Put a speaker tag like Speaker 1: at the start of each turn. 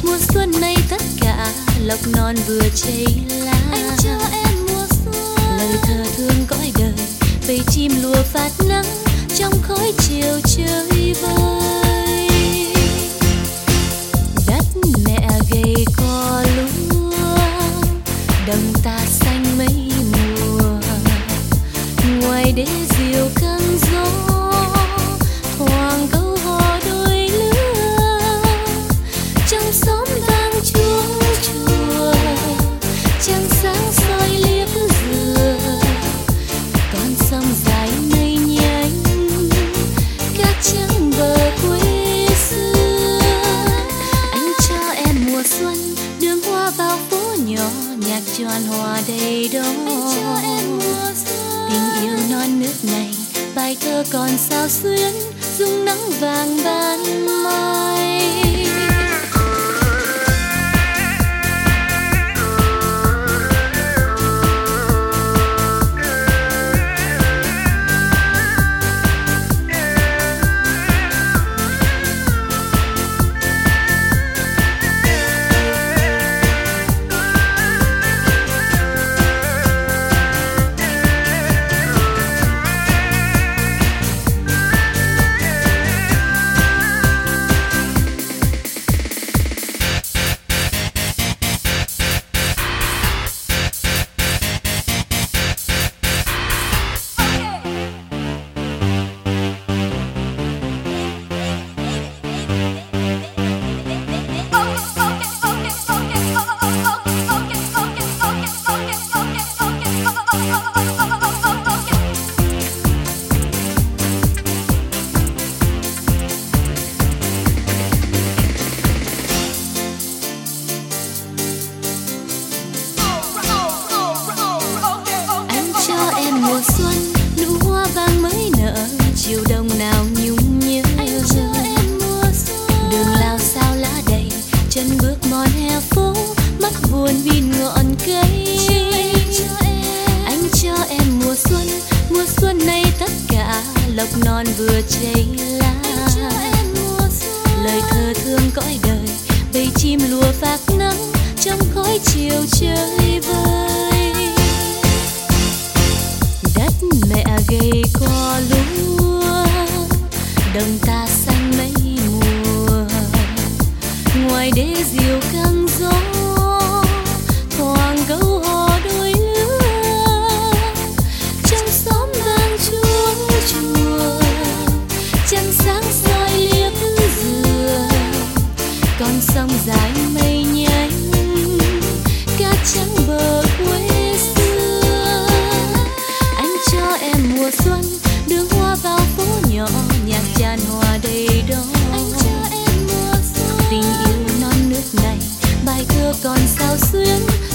Speaker 1: mùa xuân này tất cả lộc non vừa cháy lá. Anh cho em mùa xuân, lời thơ thương cõi đời, bầy chim lùa phát nắng trong khói chiều chơi vơi. Đất mẹ gầy cò lúa, đồng ta xanh mấy mùa, ngoài đê diều căng gió thoảng câu hò đôi lứa. Trong xóm vang chuông chùa, trăng sáng soi liếc dừa, con sông dài mây nhánh cát trắng bờ quê xưa. Anh cho em mùa xuân, đường hoa bao phố nhỏ, nhạc tròn hòa đầy đó. Anh cho em mùa xuân, tình yêu non nước này, bài thơ còn sao xuyến dung nắng vàng ban mai. Mùa xuân nụ hoa vàng mới nở, chiều đông nào nhung nhớ. Anh cho em mùa xuân, đường lao sao lá đầy, chân bước mòn hè phố, mắt buồn vì ngọn cây. Anh cho em mùa xuân này tất cả lộc non vừa cháy lá. Lời thơ thương cõi đời, bầy chim lùa phác nắng trong khói chiều chơi vơi. Đất mẹ gầy cò lúa, đồng ta xanh mấy mùa, ngoài đê diều căng gió thoảng câu hò đôi lứa. Trong xóm vang chuông chùa, trăng sáng soi liếc dừa, con sông dài mây nhánh cát trắng bờ quê xưa. Anh cho em mùa xuân, đường hoa vào phố nhỏ, nhạc tràn hòa đầy đó. Anh cho em mùa xuân, tình yêu non nước này, bài thơ còn sao xuyến